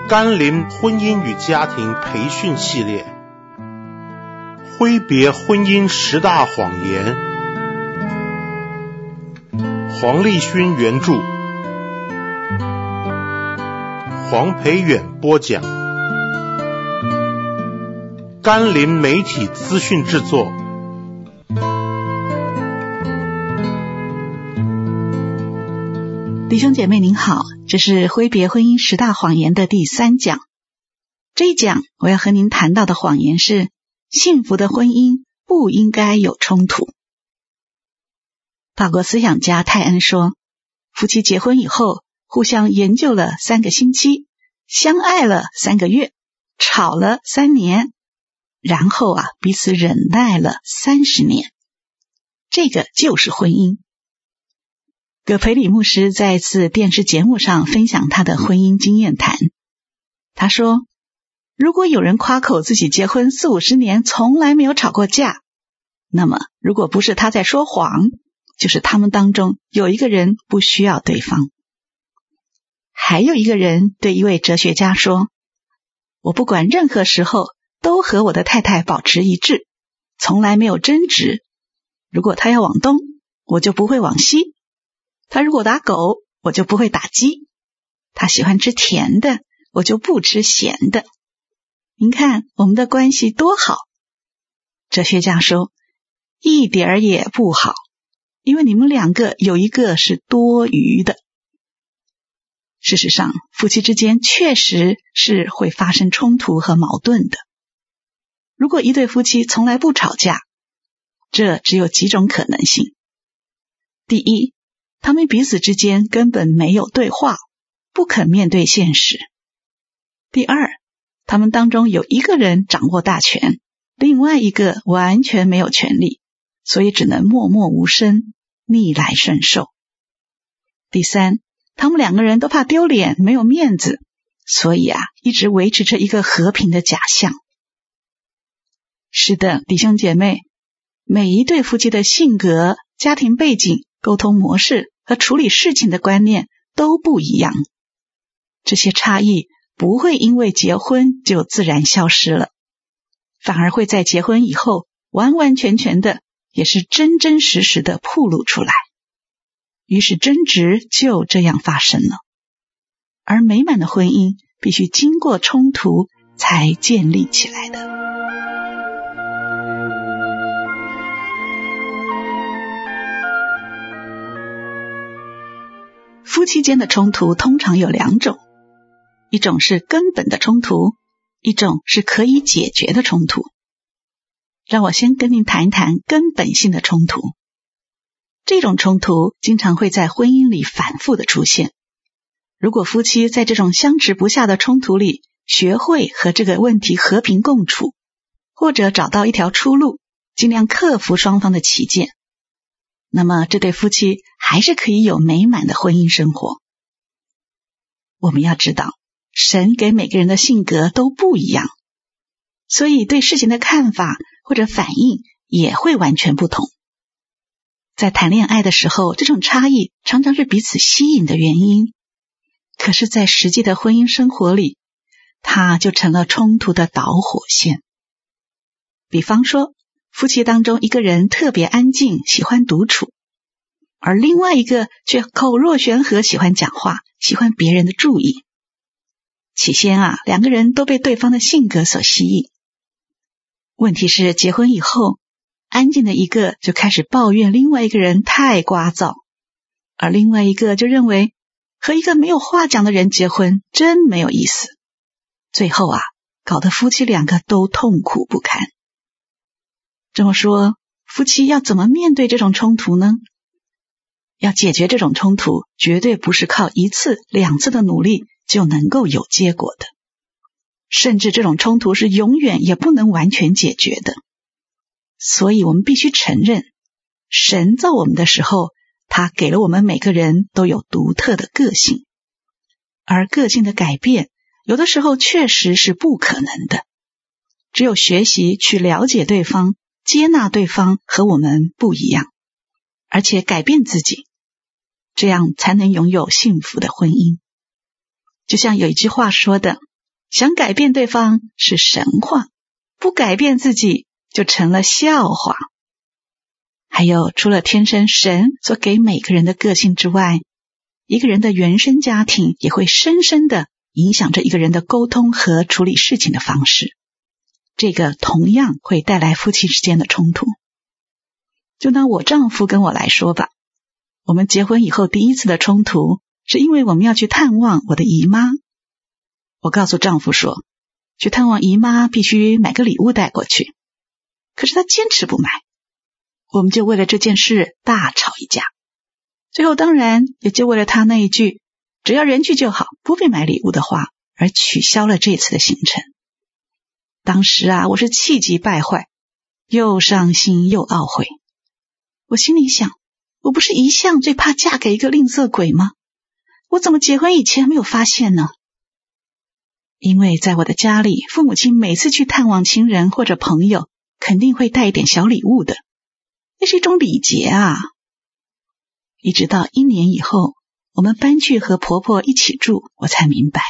甘霖婚姻与家庭培训系列，挥别婚姻10大谎言，黄立勋原著，黄培远播讲，甘霖媒体资讯制作。 弟兄姐妹您好，这是挥别婚姻10大谎言的第3讲。这一讲我要和您谈到的谎言是，幸福的婚姻不应该有冲突。法国思想家泰恩说，夫妻结婚以后互相研究了3个星期，相爱了3个月，吵了3年，然后彼此忍耐了30年，这个就是婚姻。葛培理牧师在一次电视节目上分享他的婚姻经验谈。他说，如果有人夸口自己结婚40-50年从来没有吵过架，那么如果不是他在说谎，就是他们当中有一个人不需要对方。还有一个人对一位哲学家说，我不管任何时候都和我的太太保持一致，从来没有争执。如果他要往东，我就不会往西。他如果打狗，我就不会打鸡。他喜欢吃甜的，我就不吃咸的。您看我们的关系多好。哲学家说，一点儿也不好，因为你们2个有一个是多余的。事实上，夫妻之间确实是会发生冲突和矛盾的。如果一对夫妻从来不吵架，这只有几种可能性。第一，他们彼此之间根本没有对话，不肯面对现实。第二，他们当中有一个人掌握大权，另外一个完全没有权利，所以只能默默无声，逆来顺受。第三，他们2个人都怕丢脸，没有面子，所以一直维持着一个和平的假象。是的，弟兄姐妹，每一对夫妻的性格、家庭背景、沟通模式和处理事情的观念都不一样。这些差异不会因为结婚就自然消失了，反而会在结婚以后完完全全的，也是真真实实的暴露出来。于是争执就这样发生了。而美满的婚姻必须经过冲突才建立起来的。夫妻间的冲突通常有2种，一种是根本的冲突，一种是可以解决的冲突。让我先跟您谈一谈根本性的冲突。这种冲突经常会在婚姻里反复的出现。如果夫妻在这种相持不下的冲突里学会和这个问题和平共处，或者找到一条出路，尽量克服双方的歧见，那么这对夫妻还是可以有美满的婚姻生活。我们要知道，神给每个人的性格都不一样，所以对事情的看法或者反应也会完全不同。在谈恋爱的时候，这种差异常常是彼此吸引的原因，可是在实际的婚姻生活里，它就成了冲突的导火线。比方说，夫妻当中一个人特别安静，喜欢独处，而另外一个却口若悬河，喜欢讲话，喜欢别人的注意。起先2个人都被对方的性格所吸引。问题是结婚以后，安静的一个就开始抱怨另外一个人太聒噪，而另外一个就认为和一个没有话讲的人结婚真没有意思。最后搞得夫妻2个都痛苦不堪。这么说，夫妻要怎么面对这种冲突呢？要解决这种冲突，绝对不是靠1次、2次的努力就能够有结果的，甚至这种冲突是永远也不能完全解决的。所以我们必须承认，神造我们的时候，他给了我们每个人都有独特的个性，而个性的改变有的时候确实是不可能的。只有学习去了解对方，接纳对方和我们不一样，而且改变自己，这样才能拥有幸福的婚姻。就像有一句话说的， 想改变对方是神话，不改变自己就成了笑话。还有，除了天生神所给每个人的个性之外，一个人的原生家庭也会深深地影响着一个人的沟通和处理事情的方式。这个同样会带来夫妻之间的冲突。就拿我丈夫跟我来说吧，我们结婚以后第一次的冲突，是因为我们要去探望我的姨妈。我告诉丈夫说，去探望姨妈必须买个礼物带过去，可是他坚持不买，我们就为了这件事大吵一架。最后当然也就为了他那一句只要人去就好，不必买礼物的话而取消了这次的行程。当时我是气急败坏，又伤心又懊悔。我心里想，我不是一向最怕嫁给一个吝啬鬼吗？我怎么结婚以前没有发现呢？因为在我的家里，父母亲每次去探望亲人或者朋友，肯定会带一点小礼物的，那是一种礼节啊。一直到1年以后，我们搬去和婆婆一起住，我才明白，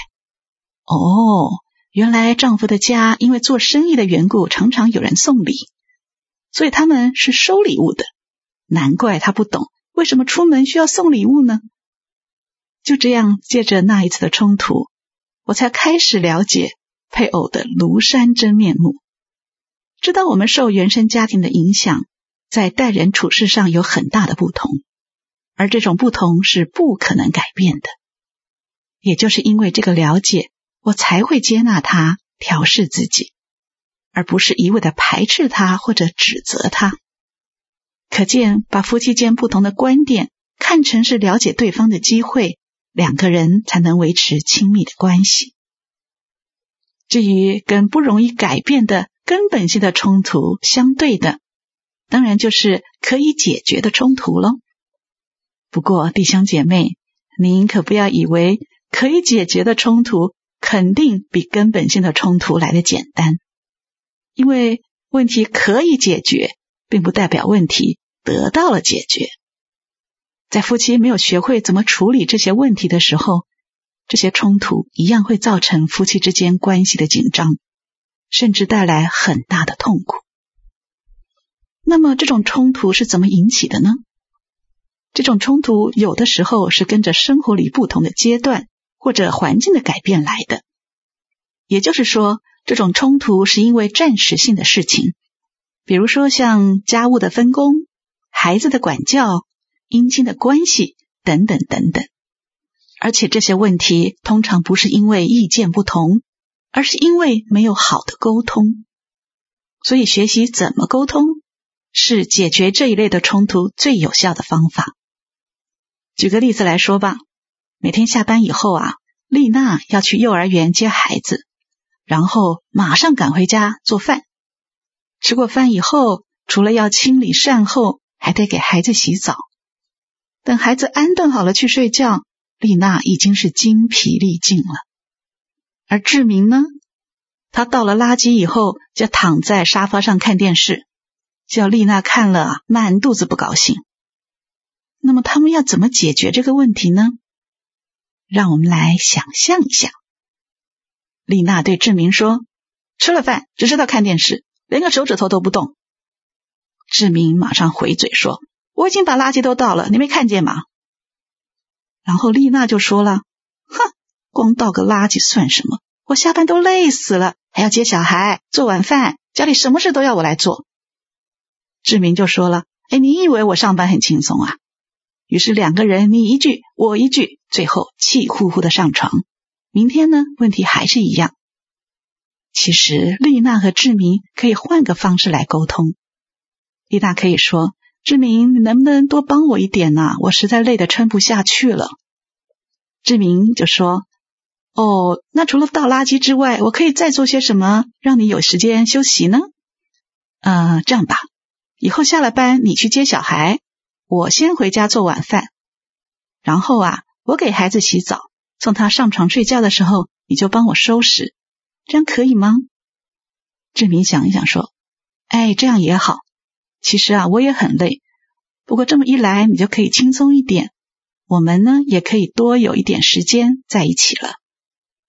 原来丈夫的家因为做生意的缘故，常常有人送礼，所以他们是收礼物的。难怪他不懂为什么出门需要送礼物呢？就这样，借着那一次的冲突，我才开始了解配偶的庐山真面目，知道我们受原生家庭的影响，在待人处事上有很大的不同，而这种不同是不可能改变的。也就是因为这个了解，我才会接纳他，调试自己，而不是一味的排斥他或者指责他。可见，把夫妻间不同的观点看成是了解对方的机会，两个人才能维持亲密的关系。至于跟不容易改变的根本性的冲突相对的，当然就是可以解决的冲突咯。不过弟兄姐妹，您可不要以为可以解决的冲突肯定比根本性的冲突来得简单，因为问题可以解决，并不代表问题得到了解决。在夫妻没有学会怎么处理这些问题的时候，这些冲突一样会造成夫妻之间关系的紧张，甚至带来很大的痛苦。那么这种冲突是怎么引起的呢？这种冲突有的时候是跟着生活里不同的阶段或者环境的改变来的。也就是说，这种冲突是因为暂时性的事情，比如说像家务的分工、孩子的管教、姻亲的关系等等等等。而且这些问题通常不是因为意见不同，而是因为没有好的沟通。所以学习怎么沟通，是解决这一类的冲突最有效的方法。举个例子来说吧，每天下班以后丽娜要去幼儿园接孩子，然后马上赶回家做饭。吃过饭以后，除了要清理善后，还得给孩子洗澡。等孩子安顿好了去睡觉，丽娜已经是精疲力尽了。而志明呢，他倒了垃圾以后，就躺在沙发上看电视，叫丽娜看了满肚子不高兴。那么他们要怎么解决这个问题呢？让我们来想象一下。丽娜对志明说，吃了饭只知道看电视，连个手指头都不动。志明马上回嘴说，我已经把垃圾都倒了，你没看见吗？然后丽娜就说了，光倒个垃圾算什么？我下班都累死了，还要接小孩、做晚饭，家里什么事都要我来做。志明就说了，你以为我上班很轻松啊？于是两个人你一句我一句，最后气呼呼的上床。明天呢，问题还是一样。其实丽娜和志明可以换个方式来沟通。丽娜可以说，志明，你能不能多帮我一点啊？我实在累得撑不下去了。志明就说，那除了倒垃圾之外，我可以再做些什么让你有时间休息呢？这样吧，以后下了班你去接小孩，我先回家做晚饭，然后我给孩子洗澡，送他上床睡觉的时候，你就帮我收拾，这样可以吗？志明想一想说，这样也好。其实我也很累，不过这么一来你就可以轻松一点，我们呢也可以多有一点时间在一起了。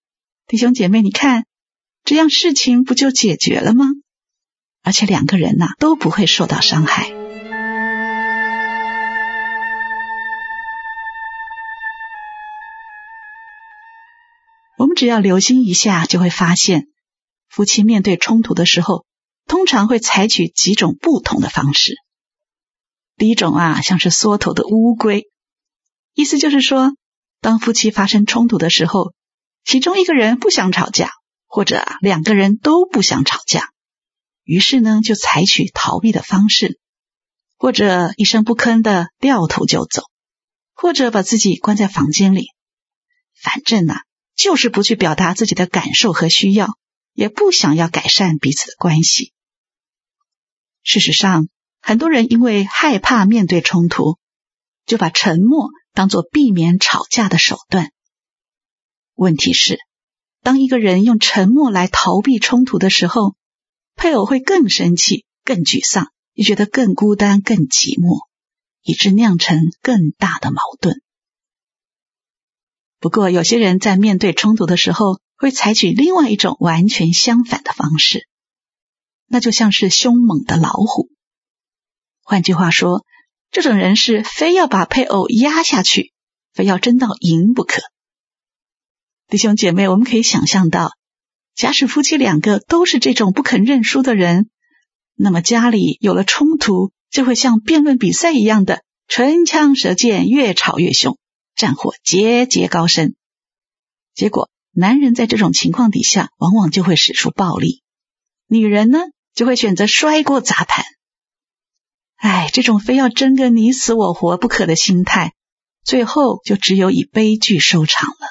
弟兄姐妹，你看，这样事情不就解决了吗？而且两个人都不会受到伤害。我们只要留心一下，就会发现，夫妻面对冲突的时候，通常会采取几种不同的方式。第一种像是缩头的乌龟，意思就是说，当夫妻发生冲突的时候，其中一个人不想吵架，或者两个人都不想吵架，于是呢就采取逃避的方式，或者一声不吭的掉头就走，或者把自己关在房间里，反正就是不去表达自己的感受和需要，也不想要改善彼此的关系。事实上，很多人因为害怕面对冲突，就把沉默当作避免吵架的手段。问题是，当一个人用沉默来逃避冲突的时候，配偶会更生气、更沮丧，也觉得更孤单、更寂寞，以致酿成更大的矛盾。不过有些人在面对冲突的时候，会采取另外一种完全相反的方式，那就像是凶猛的老虎。换句话说，这种人是非要把配偶压下去，非要争到赢不可。弟兄姐妹，我们可以想象到，假使夫妻两个都是这种不肯认输的人，那么家里有了冲突，就会像辩论比赛一样的唇枪舌剑，越吵越凶，战火节节高升。结果男人在这种情况底下往往就会使出暴力，女人呢就会选择摔锅砸盘。这种非要争个你死我活不可的心态，最后就只有以悲剧收场了。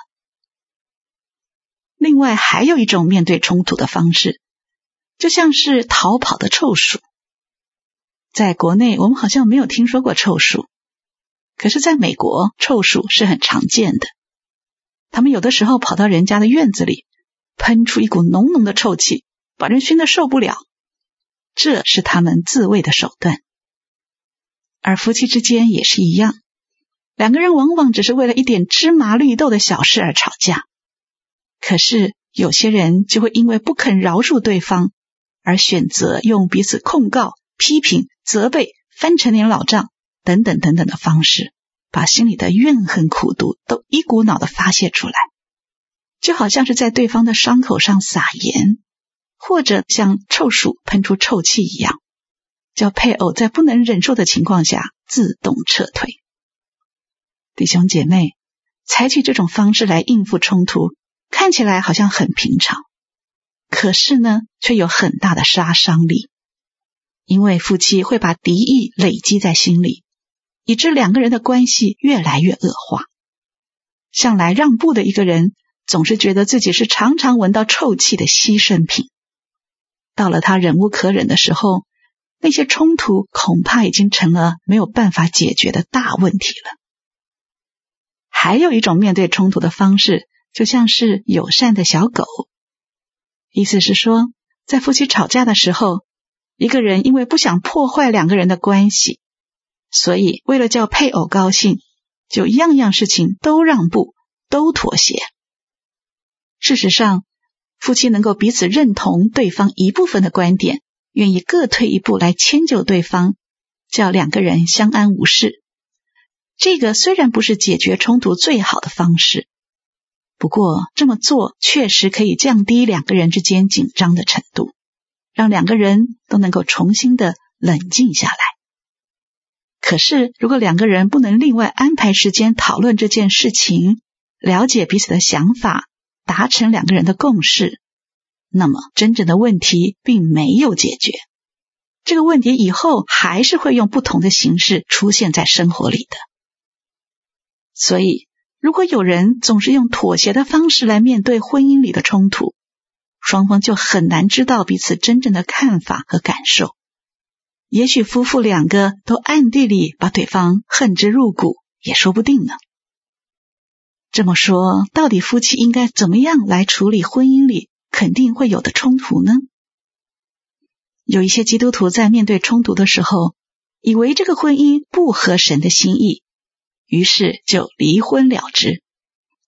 另外还有一种面对冲突的方式，就像是逃跑的臭鼠。在国内我们好像没有听说过臭鼠，可是在美国臭鼠是很常见的。他们有的时候跑到人家的院子里，喷出一股浓浓的臭气，把人熏得受不了，这是他们自卫的手段。而夫妻之间也是一样，两个人往往只是为了一点芝麻绿豆的小事而吵架，可是有些人就会因为不肯饶恕对方，而选择用彼此控告、批评、责备、翻陈年老账等等等等的方式，把心里的怨恨苦毒都一股脑的发泄出来，就好像是在对方的伤口上撒盐，或者像臭鼠喷出臭气一样，叫配偶在不能忍受的情况下自动撤退。弟兄姐妹，采取这种方式来应付冲突，看起来好像很平常，可是呢，却有很大的杀伤力。因为夫妻会把敌意累积在心里，以致两个人的关系越来越恶化。向来让步的一个人，总是觉得自己是常常闻到臭气的牺牲品。到了他忍无可忍的时候，那些冲突恐怕已经成了没有办法解决的大问题了。还有一种面对冲突的方式，就像是友善的小狗。意思是说，在夫妻吵架的时候，一个人因为不想破坏两个人的关系，所以为了叫配偶高兴，就样样事情都让步，都妥协。事实上，夫妻能够彼此认同对方一部分的观点，愿意各退一步来迁就对方，叫两个人相安无事。这个虽然不是解决冲突最好的方式，不过这么做确实可以降低两个人之间紧张的程度，让两个人都能够重新的冷静下来。可是如果两个人不能另外安排时间讨论这件事情，了解彼此的想法，达成两个人的共识，那么真正的问题并没有解决。这个问题以后还是会用不同的形式出现在生活里的。所以如果有人总是用妥协的方式来面对婚姻里的冲突，双方就很难知道彼此真正的看法和感受。也许夫妇两个都暗地里把对方恨之入骨，也说不定呢。这么说，到底夫妻应该怎么样来处理婚姻里肯定会有的冲突呢？有一些基督徒在面对冲突的时候，以为这个婚姻不合神的心意，于是就离婚了之。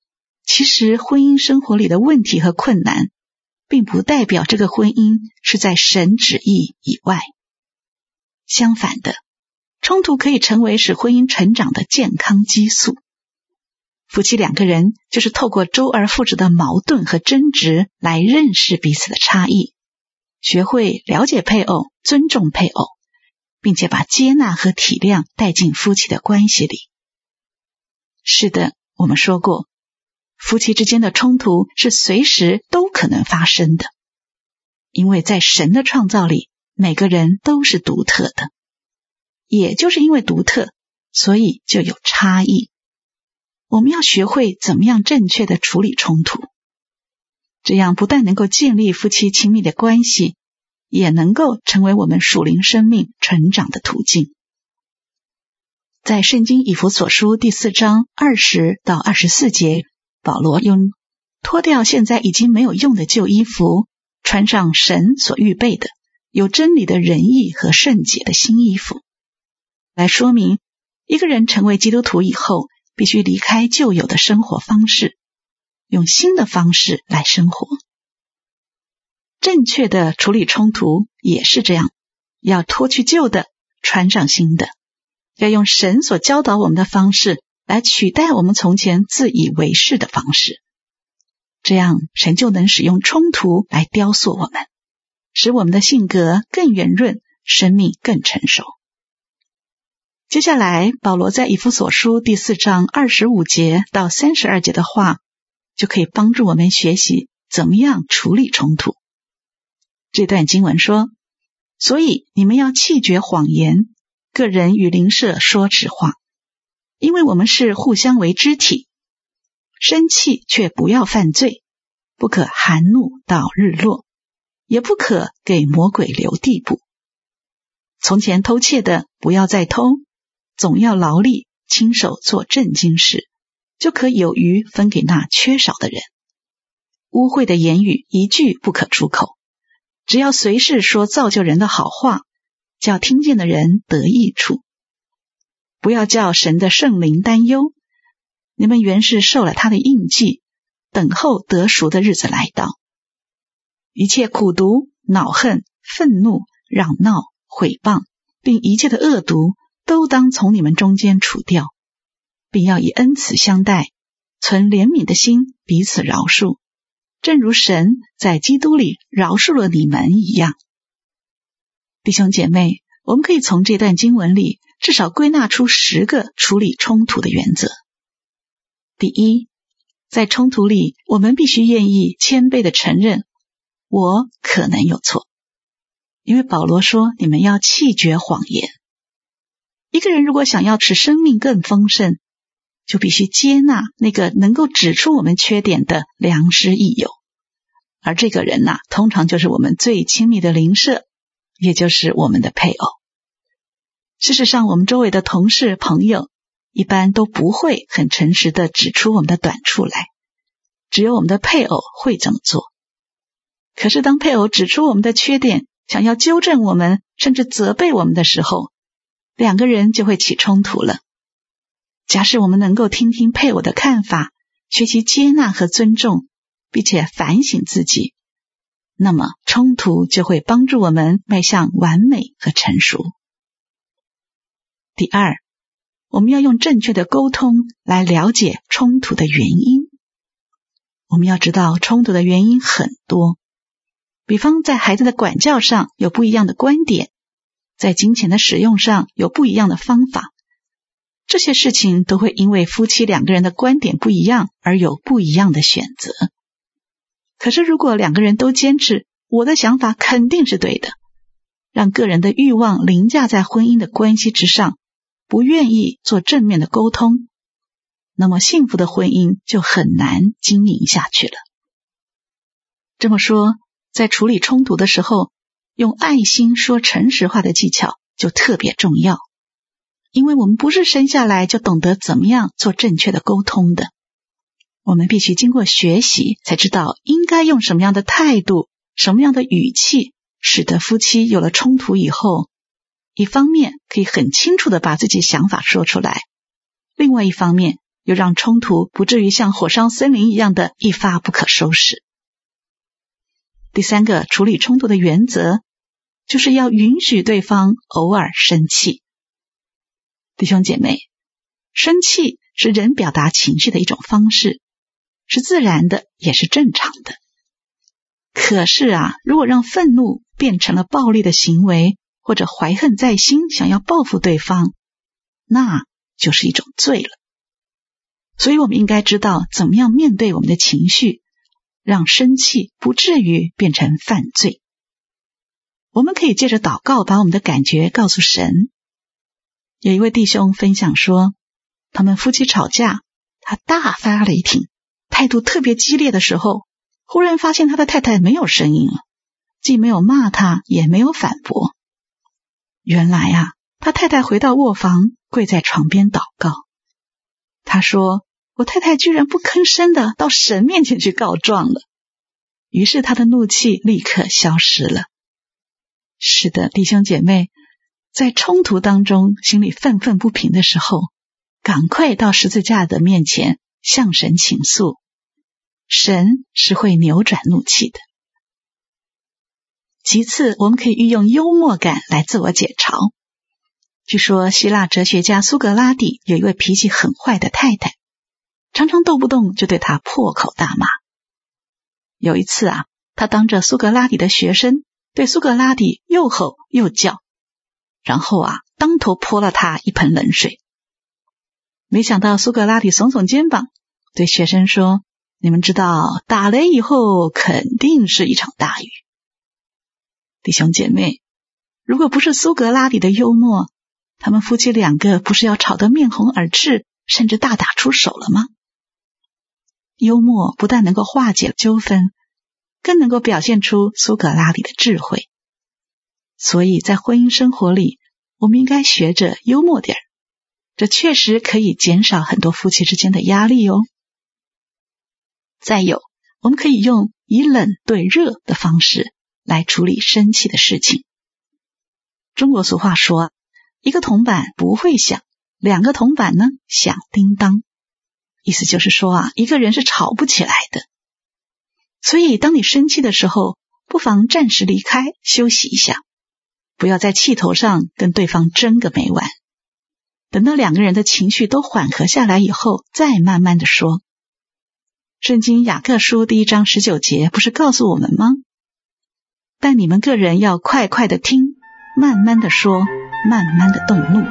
其实婚姻生活里的问题和困难，并不代表这个婚姻是在神旨意以外。相反的，冲突可以成为使婚姻成长的健康激素。夫妻两个人就是透过周而复始的矛盾和争执来认识彼此的差异，学会了解配偶，尊重配偶，并且把接纳和体谅带进夫妻的关系里。是的，我们说过，夫妻之间的冲突是随时都可能发生的，因为在神的创造里，每个人都是独特的，也就是因为独特，所以就有差异。我们要学会怎么样正确的处理冲突，这样不但能够建立夫妻亲密的关系，也能够成为我们属灵生命成长的途径。在圣经以弗所书第4章20到24节，保罗用脱掉现在已经没有用的旧衣服，穿上神所预备的有真理的仁义和圣洁的新衣服，来说明一个人成为基督徒以后，必须离开旧有的生活方式，用新的方式来生活。正确的处理冲突也是这样，要脱去旧的，穿上新的，要用神所教导我们的方式来取代我们从前自以为是的方式。这样神就能使用冲突来雕塑我们，使我们的性格更圆润，生命更成熟。接下来保罗在以弗所书第4章25节到32节的话，就可以帮助我们学习怎么样处理冲突。这段经文说，所以你们要弃绝谎言，个人与邻舍说实话，因为我们是互相为肢体。生气却不要犯罪，不可含怒到日落，也不可给魔鬼留地步。从前偷窃的不要再偷，总要劳力亲手做正经事，就可有余分给那缺少的人。污秽的言语一句不可出口，只要随时说造就人的好话，叫听见的人得益处。不要叫神的圣灵担忧，你们原是受了他的印记，等候得赎的日子来到。一切苦毒、恼恨、愤怒、嚷闹、毁谤，并一切的恶毒，都当从你们中间除掉，并要以恩慈相待，存怜悯的心，彼此饶恕，正如神在基督里饶恕了你们一样。弟兄姐妹，我们可以从这段经文里至少归纳出10个处理冲突的原则。第一，在冲突里，我们必须愿意谦卑地承认我可能有错，因为保罗说你们要弃绝谎言。一个人如果想要使生命更丰盛，就必须接纳那个能够指出我们缺点的良师益友，而这个人通常就是我们最亲密的邻舍，也就是我们的配偶。事实上，我们周围的同事朋友一般都不会很诚实地指出我们的短处来，只有我们的配偶会这么做。可是当配偶指出我们的缺点，想要纠正我们，甚至责备我们的时候，两个人就会起冲突了。假使我们能够听听配偶的看法，学习接纳和尊重，并且反省自己，那么冲突就会帮助我们迈向完美和成熟。第二，我们要用正确的沟通来了解冲突的原因。我们要知道冲突的原因很多，比方在孩子的管教上有不一样的观点，在金钱的使用上有不一样的方法，这些事情都会因为夫妻两个人的观点不一样而有不一样的选择。可是如果两个人都坚持我的想法肯定是对的，让个人的欲望凌驾在婚姻的关系之上，不愿意做正面的沟通，那么幸福的婚姻就很难经营下去了。这么说，在处理冲突的时候，用爱心说诚实话的技巧就特别重要，因为我们不是生下来就懂得怎么样做正确的沟通的，我们必须经过学习才知道应该用什么样的态度，什么样的语气，使得夫妻有了冲突以后，一方面可以很清楚地把自己想法说出来，另外一方面又让冲突不至于像火烧森林一样的一发不可收拾。第三个处理冲突的原则，就是要允许对方偶尔生气。弟兄姐妹，生气是人表达情绪的一种方式，是自然的，也是正常的。可是如果让愤怒变成了暴力的行为，或者怀恨在心，想要报复对方，那就是一种罪了。所以我们应该知道怎么样面对我们的情绪，让生气不至于变成犯罪。我们可以借着祷告把我们的感觉告诉神。有一位弟兄分享说，他们夫妻吵架，他大发雷霆，态度特别激烈的时候，忽然发现他的太太没有声音了，既没有骂他，也没有反驳。原来他太太回到卧房，跪在床边祷告。他说，我太太居然不吭声的到神面前去告状了。于是他的怒气立刻消失了。是的，弟兄姐妹，在冲突当中心里愤愤不平的时候，赶快到十字架的面前向神倾诉，神是会扭转怒气的。其次，我们可以运用幽默感来自我解嘲。据说希腊哲学家苏格拉底有一位脾气很坏的太太，常常动不动就对他破口大骂。有一次他当着苏格拉底的学生，对苏格拉底又吼又叫，然后当头泼了他一盆冷水。没想到苏格拉底耸耸肩膀，对学生说，你们知道打雷以后肯定是一场大雨。弟兄姐妹，如果不是苏格拉底的幽默，他们夫妻两个不是要吵得面红耳赤，甚至大打出手了吗？幽默不但能够化解纠纷，更能够表现出苏格拉底的智慧。所以在婚姻生活里，我们应该学着幽默点儿，这确实可以减少很多夫妻之间的压力哦。再有，我们可以用以冷对热的方式来处理生气的事情。中国俗话说，一个铜板不会响，两个铜板呢响叮当。意思就是说一个人是吵不起来的。所以当你生气的时候，不妨暂时离开，休息一下，不要在气头上跟对方争个没完。等到两个人的情绪都缓和下来以后，再慢慢的说。圣经雅各书第1章19节不是告诉我们吗？但你们个人要快快的听，慢慢的说，慢慢的动怒。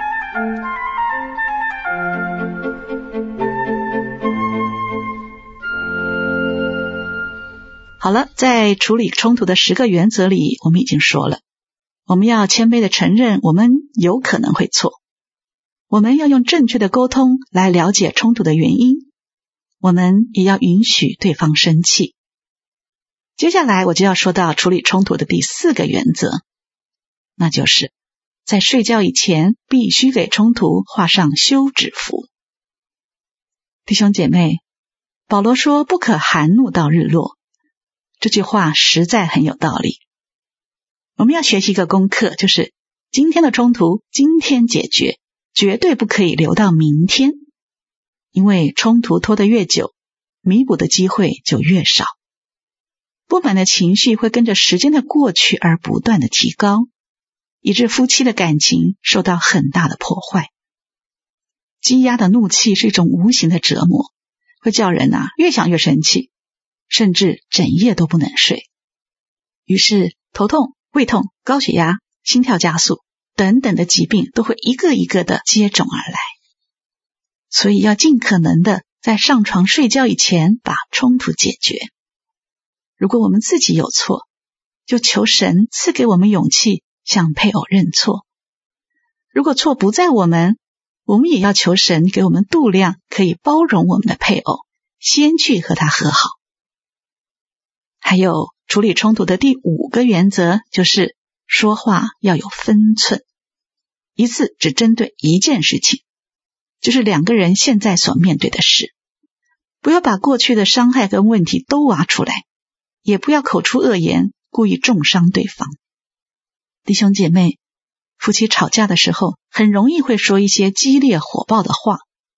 好了，在处理冲突的10个原则里，我们已经说了，我们要谦卑的承认我们有可能会错，我们要用正确的沟通来了解冲突的原因，我们也要允许对方生气。接下来我就要说到处理冲突的第4个原则，那就是在睡觉以前必须给冲突画上休止符。弟兄姐妹，保罗说不可含怒到日落，这句话实在很有道理。我们要学习一个功课，就是今天的冲突今天解决，绝对不可以留到明天，因为冲突拖得越久，弥补的机会就越少。不满的情绪会跟着时间的过去而不断的提高，以致夫妻的感情受到很大的破坏。积压的怒气是一种无形的折磨，会叫人越想越生气，甚至整夜都不能睡。于是头痛、胃痛、高血压、心跳加速等等的疾病都会一个一个的接踵而来。所以要尽可能的在上床睡觉以前把冲突解决。如果我们自己有错，就求神赐给我们勇气向配偶认错。如果错不在我们也要求神给我们度量，可以包容我们的配偶，先去和他和好。还有处理冲突的第5个原则，就是说话要有分寸，一次只针对一件事情，就是两个人现在所面对的事，不要把过去的伤害跟问题都挖出来，也不要口出恶言，故意重伤对方。弟兄姐妹，夫妻吵架的时候很容易会说一些激烈火爆的话，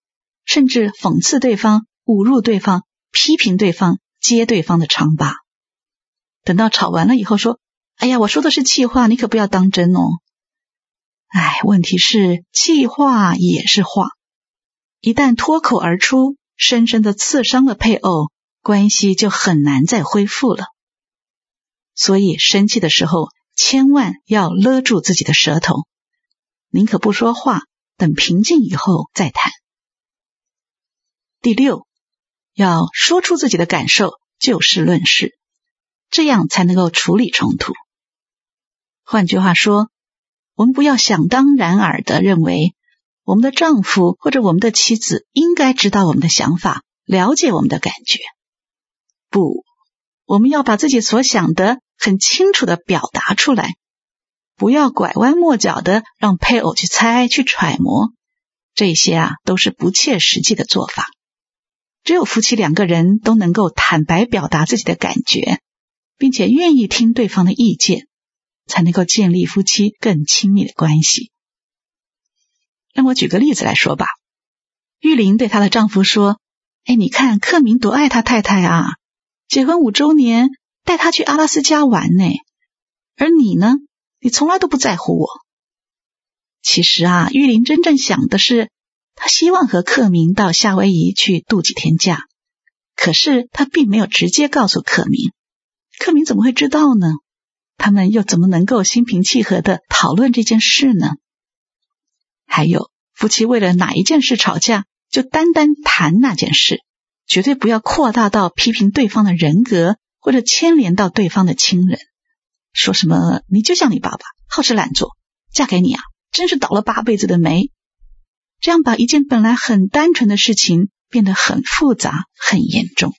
甚至讽刺对方、侮辱对方、批评对方、揭对方的疮疤。等到吵完了以后说，哎呀，我说的是气话，你可不要当真哦。问题是气话也是话，一旦脱口而出，深深地刺伤了配偶，关系就很难再恢复了。所以生气的时候千万要勒住自己的舌头，宁可不说话，等平静以后再谈。第六，要说出自己的感受，就事论事，这样才能够处理冲突。换句话说，我们不要想当然耳地认为我们的丈夫或者我们的妻子应该知道我们的想法，了解我们的感觉。不，我们要把自己所想的很清楚地表达出来，不要拐弯抹角地让配偶去猜去揣摩，这些都是不切实际的做法。只有夫妻两个人都能够坦白表达自己的感觉，并且愿意听对方的意见，才能够建立夫妻更亲密的关系。让我举个例子来说吧。玉玲对她的丈夫说，你看克明多爱他太太啊，结婚5周年带他去阿拉斯加玩呢，而你呢，你从来都不在乎我。其实玉玲真正想的是，她希望和克明到夏威夷去度几天假，可是她并没有直接告诉克明，克明怎么会知道呢？他们又怎么能够心平气和地讨论这件事呢？还有，夫妻为了哪一件事吵架，就单单谈那件事，绝对不要扩大到批评对方的人格，或者牵连到对方的亲人。说什么你就像你爸爸，好吃懒做，嫁给你真是倒了8辈子的霉。这样把一件本来很单纯的事情变得很复杂、很严重。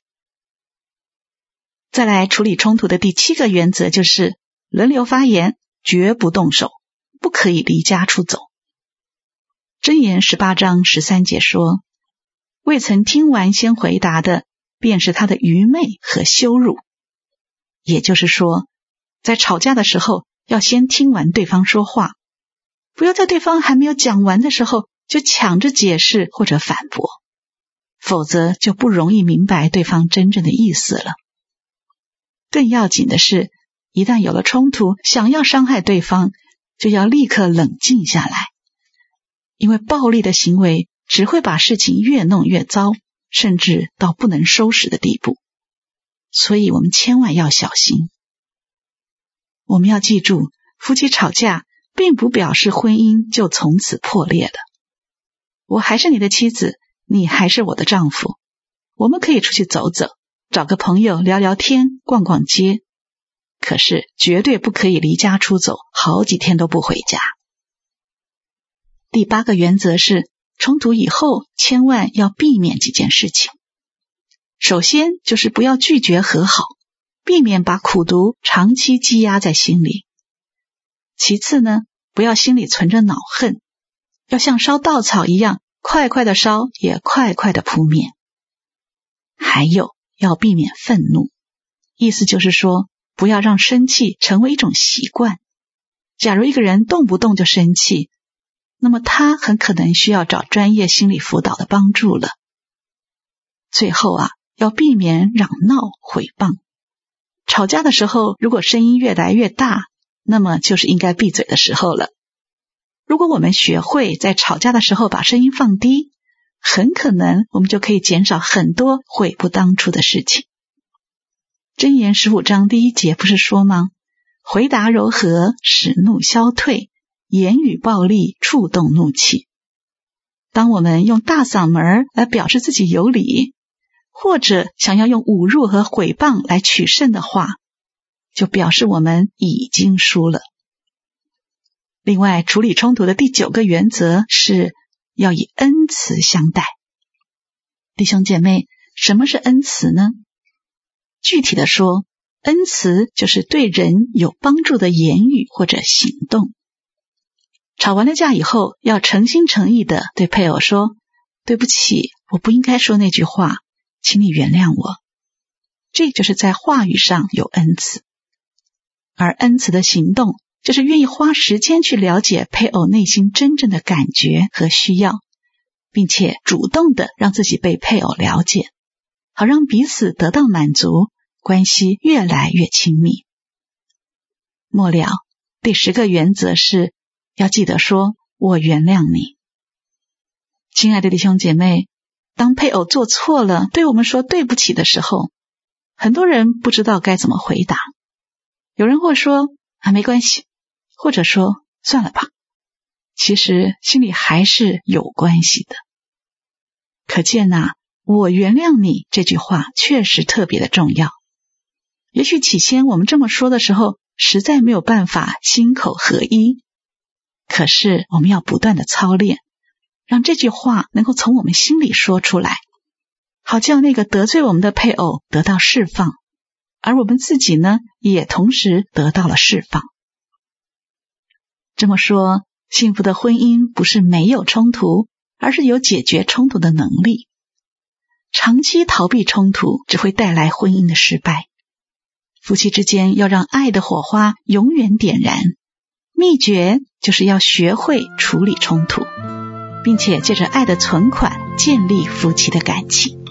再来处理冲突的第7个原则就是轮流发言，绝不动手，不可以离家出走。箴言18章13节说，未曾听完先回答的，便是他的愚昧和羞辱。也就是说，在吵架的时候要先听完对方说话，不要在对方还没有讲完的时候就抢着解释或者反驳，否则就不容易明白对方真正的意思了。更要紧的是，一旦有了冲突，想要伤害对方，就要立刻冷静下来，因为暴力的行为只会把事情越弄越糟，甚至到不能收拾的地步。所以我们千万要小心。我们要记住，夫妻吵架并不表示婚姻就从此破裂了。我还是你的妻子，你还是我的丈夫，我们可以出去走走，找个朋友聊聊天，逛逛街，可是绝对不可以离家出走，好几天都不回家。第8个原则是，冲突以后千万要避免几件事情。首先就是不要拒绝和好，避免把苦毒长期积压在心里。其次呢，不要心里存着恼恨，要像烧稻草一样，快快的烧，也快快的扑灭。还有，要避免愤怒，意思就是说，不要让生气成为一种习惯。假如一个人动不动就生气，那么他很可能需要找专业心理辅导的帮助了。最后要避免嚷闹毁谤。吵架的时候，如果声音越来越大，那么就是应该闭嘴的时候了。如果我们学会在吵架的时候把声音放低，很可能我们就可以减少很多悔不当初的事情。箴言15章第1节不是说吗？回答柔和，使怒消退，言语暴力，触动怒气。当我们用大嗓门来表示自己有理，或者想要用侮辱和毁谤来取胜的话，就表示我们已经输了。另外，处理冲突的第9个原则是要以恩慈相待。弟兄姐妹，什么是恩慈呢？具体的说，恩慈就是对人有帮助的言语或者行动。吵完了架以后，要诚心诚意的对配偶说，对不起，我不应该说那句话，请你原谅我。这就是在话语上有恩慈。而恩慈的行动，就是愿意花时间去了解配偶内心真正的感觉和需要， 并且主动的让自己被配偶了解，好让彼此得到满足，关系越来越亲密。末了，第10个原则是要记得说我原谅你。亲爱的弟兄姐妹，当配偶做错了对我们说对不起的时候，很多人不知道该怎么回答。有人会说没关系，或者说算了吧，其实心里还是有关系的。可见我原谅你这句话确实特别的重要。也许起先我们这么说的时候实在没有办法心口合一，可是我们要不断的操练，让这句话能够从我们心里说出来，好叫那个得罪我们的配偶得到释放，而我们自己呢，也同时得到了释放。这么说，幸福的婚姻不是没有冲突，而是有解决冲突的能力。长期逃避冲突只会带来婚姻的失败。夫妻之间要让爱的火花永远点燃，秘诀就是要学会处理冲突，并且借着爱的存款建立夫妻的感情。